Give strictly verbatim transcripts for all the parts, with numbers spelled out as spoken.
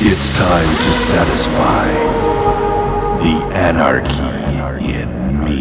It's time to satisfy the anarchy in me.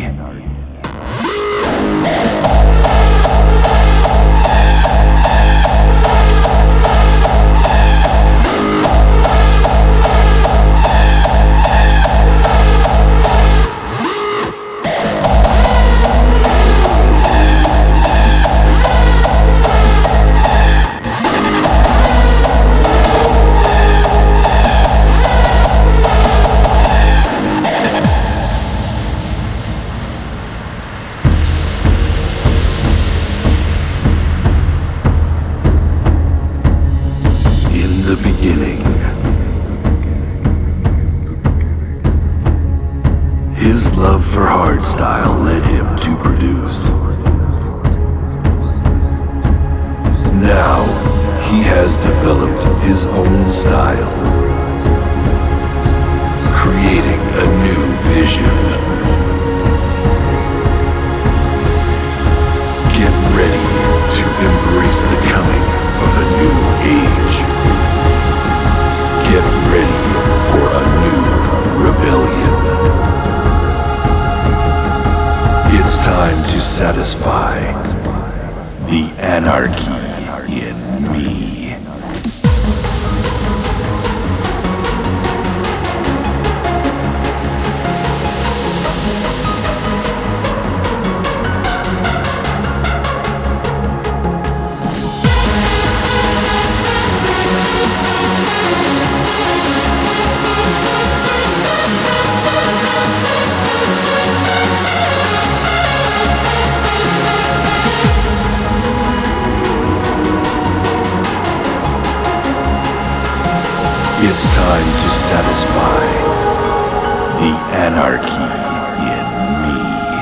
In the beginning, his love for hardstyle led him to produce. Now, he has developed his own style, creating a new vision. Get ready to embrace the coming of a new age. Get ready for a new rebellion. It's time to satisfy the anarchy in me. It's time to satisfy the anarchy in me.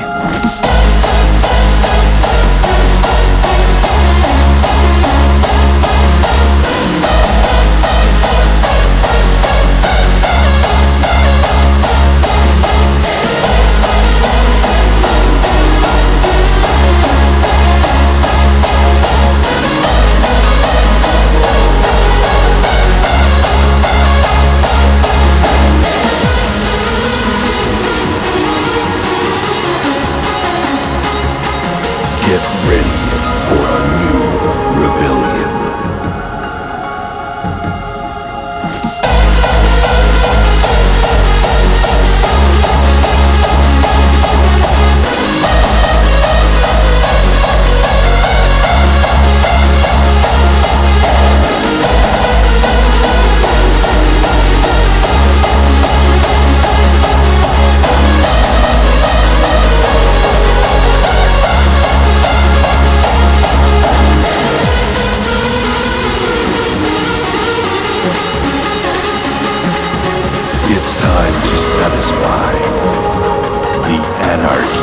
Get ready for a new rebellion. It's time to satisfy the anarchy.